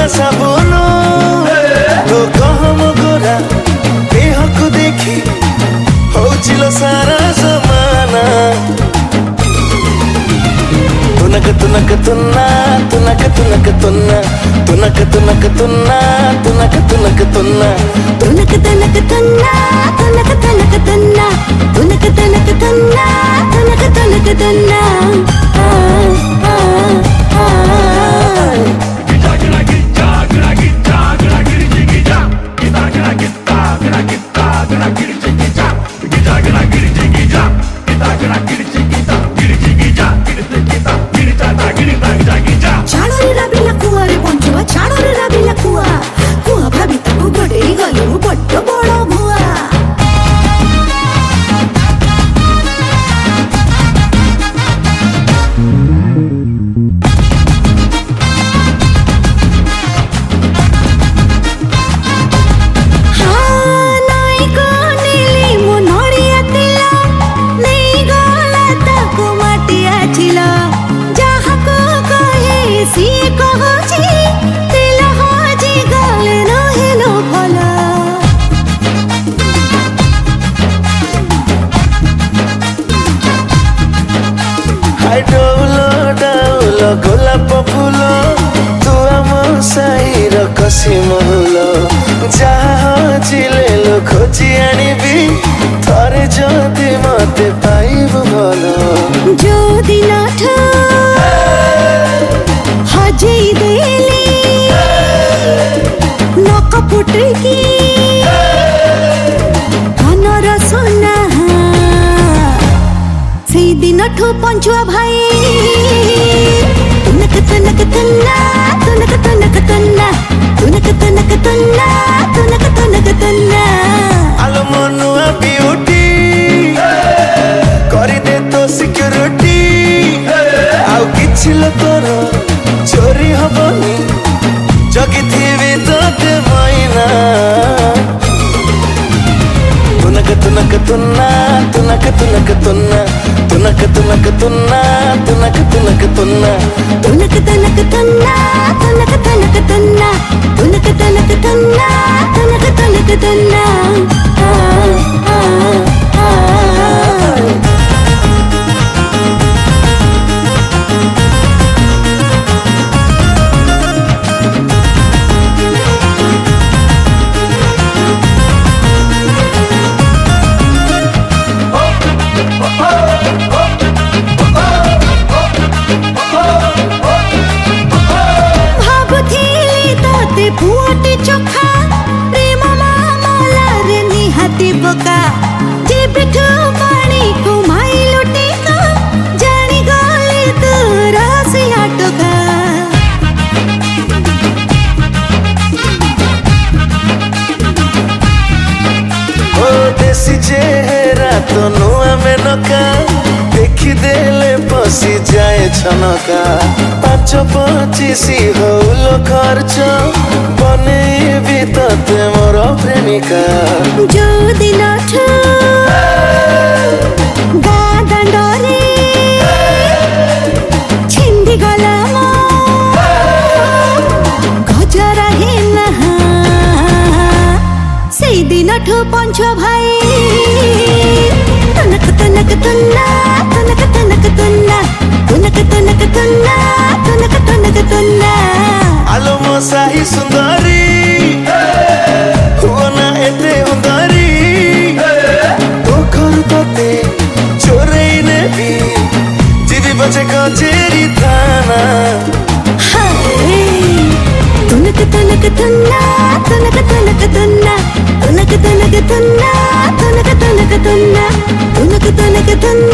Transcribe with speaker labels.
Speaker 1: गला साबुन तो कहम गोरा देह को देखी होचिलो सारा जमाना तुनक तुनक तुन्ना तुनक तुनक तुन्ना तुनक तुनक तुन्ना तुनक तुनक तुन्ना
Speaker 2: तुनक तुनक तुन्ना तुनक तुनक तुन्ना तुनक तुनक तुन्ना तुनक तुनक तुन्ना
Speaker 1: गोलाप फूल तू आम साईर कसी महल जहाँ चिले लो खोजी आनिबी थरे जदि मते पाइबु भल
Speaker 2: जो दिन हजेई देली नक पुटकी कनर सोना से दिन पंचुआ भाई तुनक तुनक तुन्ना तुनक तुनक तुन्ना तुनक तुनक तुन्ना तुनक तुनक तुन्ना
Speaker 1: आलो मनुआ ब्यूटी करी दे तो सिक्योरिटी आउ किछि लो तोर चोरी हबनी जगी थीबी तोते माइना तुनक तुनक तुन्ना तुनक तुनक तुन्ना तुनक तुनक तुन्ना तुनक तुनक तुन्ना
Speaker 2: तुनक तुनक तुन्ना तुनक तुनक तुन्ना तुनक तुनक तुन्ना तुनक तुनक तुन्ना पुआटी चोखा प्रेम मामला रे निहाती बोका जे बिठू पानी को माई लुटी का जानी गले तू रसिया टोका
Speaker 1: ओ देसी चेहरा तो नुआ में नका देखी देले पसी जाए छनका 5-25 होलो खर्च बने भी तते मोर प्रेमिका
Speaker 2: जो दिन गादांडरे छिंदी गला गजरा हेना से दिन पंचुआ भाई तुनक तुनक तुन्ना तुनक तुनक तुन्ना तुनक तुनक तुन्ना तुनक तुनक तुन्ना
Speaker 1: आलो मो साही सुंदरी हुना एते हुंदरी तो घर तोते चोरई नेबी जीवी बचे कचेरी थाना
Speaker 2: तुनक तुनक तुन्ना तुनक तुनक तुन्ना तुनक तुनक तुन्ना तुनक तुनक तुन्ना तुनक तुनक तुन्ना